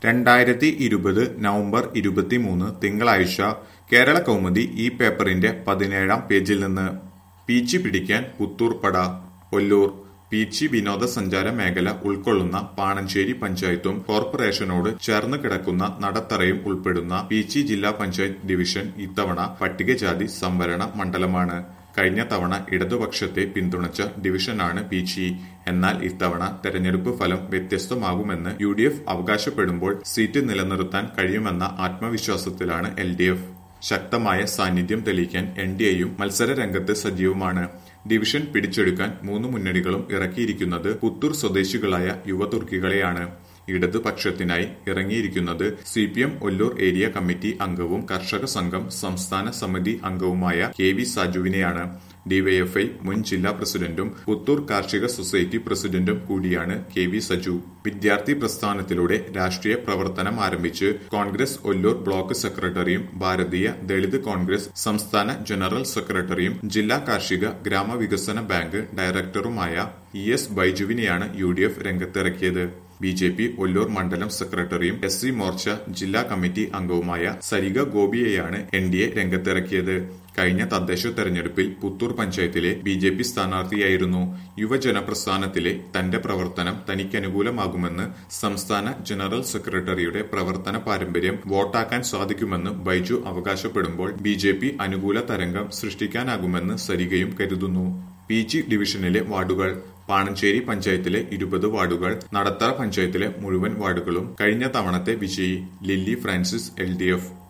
2020 November 23 തിങ്കളാഴ്ച കേരള കൗമുദി ഈ പേപ്പറിന്റെ 17-ാം പേജിൽ നിന്ന് പീച്ചി പിടിക്കാൻ പുത്തൂർ പട. ഒല്ലൂർ. പീച്ചി വിനോദസഞ്ചാര മേഖല ഉൾക്കൊള്ളുന്ന പാണഞ്ചേരി പഞ്ചായത്തും കോർപ്പറേഷനോട് ചേർന്ന് കിടക്കുന്ന നടത്തറയും ഉൾപ്പെടുന്ന പീച്ചി ജില്ലാ പഞ്ചായത്ത് ഡിവിഷൻ ഇത്തവണ പട്ടികജാതി സംവരണ മണ്ഡലമാണ്. കഴിഞ്ഞ തവണ ഇടതുപക്ഷത്തെ പിന്തുണച്ച ഡിവിഷനാണ് പീച്ചി. എന്നാൽ ഇത്തവണ തെരഞ്ഞെടുപ്പ് ഫലം വ്യത്യസ്തമാകുമെന്ന് UDF അവകാശപ്പെടുമ്പോൾ സീറ്റ് നിലനിർത്താൻ കഴിയുമെന്ന ആത്മവിശ്വാസത്തിലാണ് LDF. ശക്തമായ സാന്നിധ്യം തെളിയിക്കാൻ NDAയും മത്സര രംഗത്ത് സജീവമാണ്. ഡിവിഷൻ പിടിച്ചെടുക്കാൻ മൂന്ന് മുന്നണികളും ഇറക്കിയിരിക്കുന്നത് പുത്തൂർ സ്വദേശികളായ യുവതുർക്കികളെയാണ്. ഇടതുപക്ഷത്തിനായി ഇറങ്ങിയിരിക്കുന്നത് CPM ഒല്ലൂർ ഏരിയ കമ്മിറ്റി അംഗവും കർഷക സംഘം സംസ്ഥാന സമിതി അംഗവുമായ KV സാജുവിനെയാണ്. DYFI മുൻ ജില്ലാ പ്രസിഡന്റും പുത്തൂർ കാർഷിക സൊസൈറ്റി പ്രസിഡന്റും കൂടിയാണ് KV സജു. വിദ്യാർത്ഥി പ്രസ്ഥാനത്തിലൂടെ രാഷ്ട്രീയ പ്രവർത്തനം ആരംഭിച്ച് കോൺഗ്രസ് ഒല്ലൂർ ബ്ലോക്ക് സെക്രട്ടറിയും ഭാരതീയ ദളിത് കോൺഗ്രസ് സംസ്ഥാന ജനറൽ സെക്രട്ടറിയും ജില്ലാ കാർഷിക ഗ്രാമവികസന ബാങ്ക് ഡയറക്ടറുമായ ES ബൈജുവിനെയാണ് UDF രംഗത്തിറക്കിയത്. BJP ഒല്ലൂർ മണ്ഡലം സെക്രട്ടറിയും SC മോർച്ച ജില്ലാ കമ്മിറ്റി അംഗവുമായ സരിക ഗോപിയെയാണ് NDA രംഗത്തിറക്കിയത്. കഴിഞ്ഞ തദ്ദേശ തെരഞ്ഞെടുപ്പിൽ പുത്തൂർ പഞ്ചായത്തിലെ BJP സ്ഥാനാർത്ഥിയായിരുന്നു. യുവജന പ്രസ്ഥാനത്തിലെ തന്റെ പ്രവർത്തനം തനിക്കനുകൂലമാകുമെന്ന് സംസ്ഥാന ജനറൽ സെക്രട്ടറിയുടെ പ്രവർത്തന പാരമ്പര്യം വോട്ടാക്കാൻ സാധിക്കുമെന്ന് ബൈജു അവകാശപ്പെടുമ്പോൾ BJP അനുകൂല തരംഗം സൃഷ്ടിക്കാനാകുമെന്ന് സരികയും കരുതുന്നു. പീച്ചി ഡിവിഷനിലെ വാർഡുകൾ: പാണഞ്ചേരി പഞ്ചായത്തിലെ 20 വാർഡുകൾ, നടത്തറ പഞ്ചായത്തിലെ മുഴുവൻ വാർഡുകളും. കഴിഞ്ഞ തവണത്തെ വിജയി ലില്ലി ഫ്രാൻസിസ് LDF.